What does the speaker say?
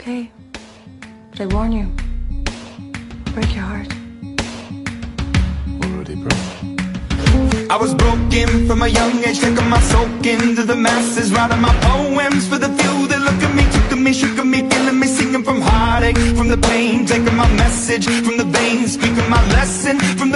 okay. But I warn you, I'll break your heart. Already broke. I was broken from a young age, taking my soak into the masses, writing my poems for the few that look at me, took at me, shook at me, feeling me, singing from heartache, from the pain, taking my message from the veins, speaking my lesson from the